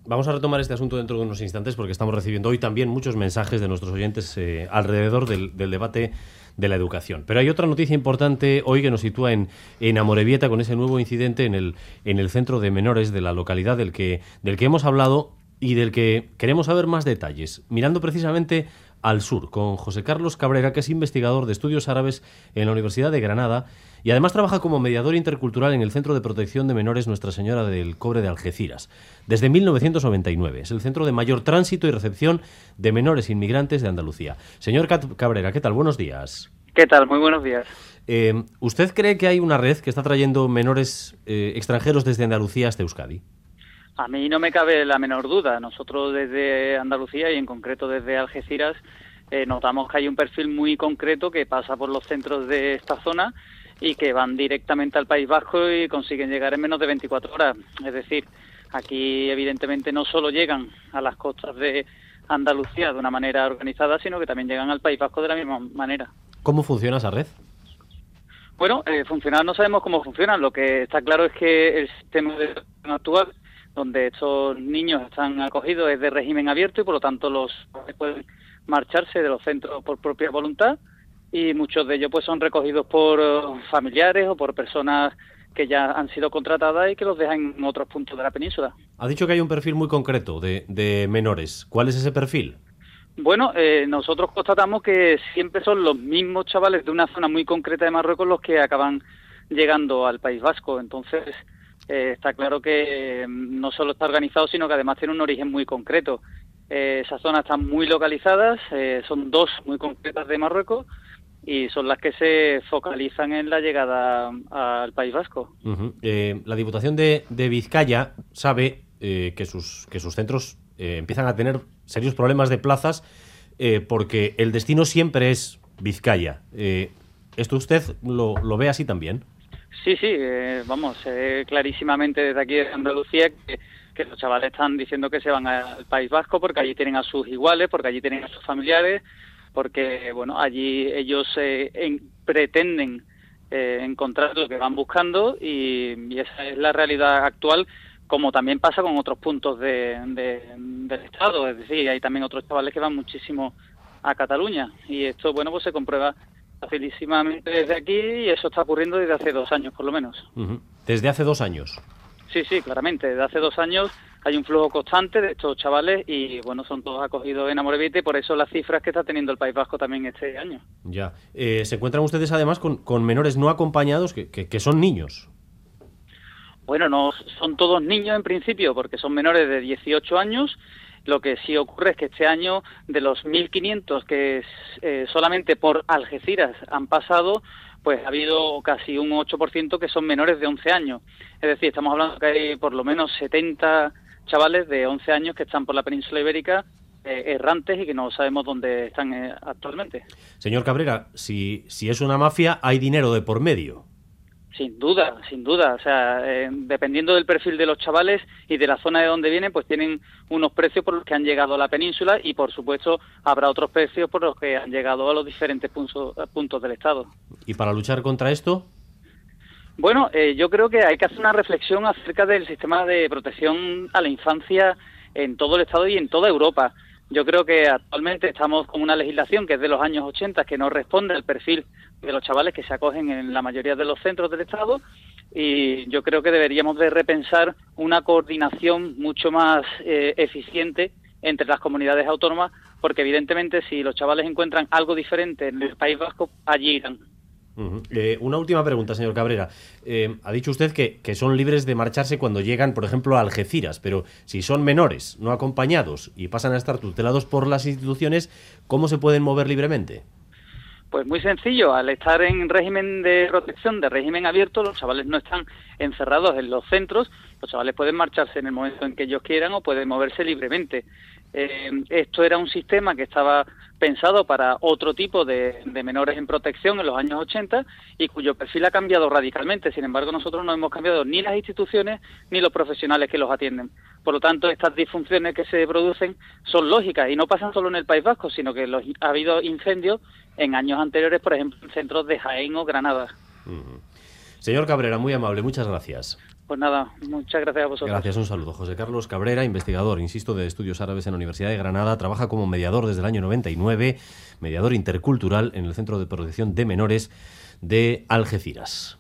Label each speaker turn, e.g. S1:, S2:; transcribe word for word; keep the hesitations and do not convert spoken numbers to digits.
S1: Vamos a retomar este asunto dentro de unos instantes porque estamos recibiendo hoy también muchos mensajes de nuestros oyentes eh, alrededor del, del debate de la educación. Pero hay otra noticia importante hoy que nos sitúa en, en Amorebieta con ese nuevo incidente en el, en el centro de menores de la localidad del que, del que hemos hablado y del que queremos saber más detalles, mirando precisamente al sur, con José Carlos Cabrera, que es investigador de estudios árabes en la Universidad de Granada y además trabaja como mediador intercultural en el Centro de Protección de Menores Nuestra Señora del Cobre de Algeciras. Desde mil novecientos noventa y nueve es el centro de mayor tránsito y recepción de menores inmigrantes de Andalucía. Señor Cabrera, ¿qué tal? Buenos días.
S2: ¿Qué tal? Muy buenos días.
S1: Eh, ¿Usted cree que hay una red que está trayendo menores eh, extranjeros desde Andalucía hasta Euskadi?
S2: A mí no me cabe la menor duda. Nosotros desde Andalucía y en concreto desde Algeciras eh, notamos que hay un perfil muy concreto que pasa por los centros de esta zona y que van directamente al País Vasco y consiguen llegar en menos de veinticuatro horas. Es decir, aquí evidentemente no solo llegan a las costas de Andalucía de una manera organizada, sino que también llegan al País Vasco de la misma manera.
S1: ¿Cómo funciona esa red?
S2: Bueno, eh, funcionar no sabemos cómo funcionan. Lo que está claro es que el sistema de actual, donde estos niños están acogidos, es de régimen abierto y por lo tanto los pueden marcharse de los centros por propia voluntad y muchos de ellos pues son recogidos por familiares o por personas que ya han sido contratadas y que los dejan en otros puntos de la península.
S1: Ha dicho que hay un perfil muy concreto de, de menores. ¿Cuál es ese perfil?
S2: Bueno, eh, nosotros constatamos que siempre son los mismos chavales de una zona muy concreta de Marruecos los que acaban llegando al País Vasco. Entonces, eh, está claro que eh, no solo está organizado, sino que además tiene un origen muy concreto. Eh, esas zonas están muy localizadas, eh, son dos muy concretas de Marruecos y son las que se focalizan en la llegada al País Vasco.
S1: Uh-huh. Eh, la Diputación de, de Vizcaya sabe eh, que, sus, que sus centros eh, empiezan a tener serios problemas de plazas eh, porque el destino siempre es Vizcaya. Eh, ¿Esto usted lo, lo ve así también?
S2: Sí, sí, eh, vamos, eh, clarísimamente desde aquí de Andalucía que, que los chavales están diciendo que se van al País Vasco porque allí tienen a sus iguales, porque allí tienen a sus familiares, porque bueno, allí ellos eh, en, pretenden eh, encontrar lo que van buscando y, y esa es la realidad actual, como también pasa con otros puntos de, de, del Estado. Es decir, hay también otros chavales que van muchísimo a Cataluña y esto, bueno, pues se comprueba facilísimamente desde aquí y eso está ocurriendo desde hace dos años por lo menos.
S1: Uh-huh. ¿Desde hace dos años?
S2: Sí, sí, claramente. Desde hace dos años hay un flujo constante de estos chavales y, bueno, son todos acogidos en Amorebieta y por eso las cifras que está teniendo el País Vasco también este año.
S1: Ya. Eh, ¿Se encuentran ustedes además con, con menores no acompañados que, que, que son niños?
S2: Bueno, no son todos niños en principio porque son menores de dieciocho años. Lo que sí ocurre es que este año, de los mil quinientos que eh, solamente por Algeciras han pasado, pues ha habido casi un ocho por ciento que son menores de once años. Es decir, estamos hablando que hay por lo menos setenta chavales de once años que están por la península ibérica eh, errantes y que no sabemos dónde están eh, actualmente.
S1: Señor Cabrera, si, si es una mafia, hay dinero de por medio.
S2: Sin duda, sin duda. O sea, eh, dependiendo del perfil de los chavales y de la zona de donde vienen, pues tienen unos precios por los que han llegado a la península y, por supuesto, habrá otros precios por los que han llegado a los diferentes puntos, puntos del Estado.
S1: ¿Y para luchar contra esto?
S2: Bueno, eh, yo creo que hay que hacer una reflexión acerca del sistema de protección a la infancia en todo el Estado y en toda Europa. Yo creo que actualmente estamos con una legislación que es de los años ochenta, que no responde al perfil de los chavales que se acogen en la mayoría de los centros del Estado, y yo creo que deberíamos de repensar una coordinación mucho más eh, eficiente entre las comunidades autónomas, porque evidentemente si los chavales encuentran algo diferente en el País Vasco, allí irán.
S1: Uh-huh. Eh, una última pregunta, señor Cabrera. Eh, ha dicho usted que, que son libres de marcharse cuando llegan, por ejemplo, a Algeciras, pero si son menores, no acompañados, y pasan a estar tutelados por las instituciones, ¿cómo se pueden mover libremente?
S2: Pues muy sencillo, al estar en régimen de protección, de régimen abierto, los chavales no están encerrados en los centros, los chavales pueden marcharse en el momento en que ellos quieran o pueden moverse libremente. Eh, esto era un sistema que estaba pensado para otro tipo de, de menores en protección en los años ochenta y cuyo perfil ha cambiado radicalmente. Sin embargo, nosotros no hemos cambiado ni las instituciones ni los profesionales que los atienden. Por lo tanto, estas disfunciones que se producen son lógicas y no pasan solo en el País Vasco, sino que los, ha habido incendios en años anteriores, por ejemplo, en centros de Jaén o Granada.
S1: Uh-huh. Señor Cabrera, muy amable, muchas gracias.
S2: Pues nada, muchas gracias a vosotros.
S1: Gracias, un saludo. José Carlos Cabrera, investigador, insisto, de estudios árabes en la Universidad de Granada, trabaja como mediador desde el año noventa y nueve, mediador intercultural en el Centro de Protección de Menores de Algeciras.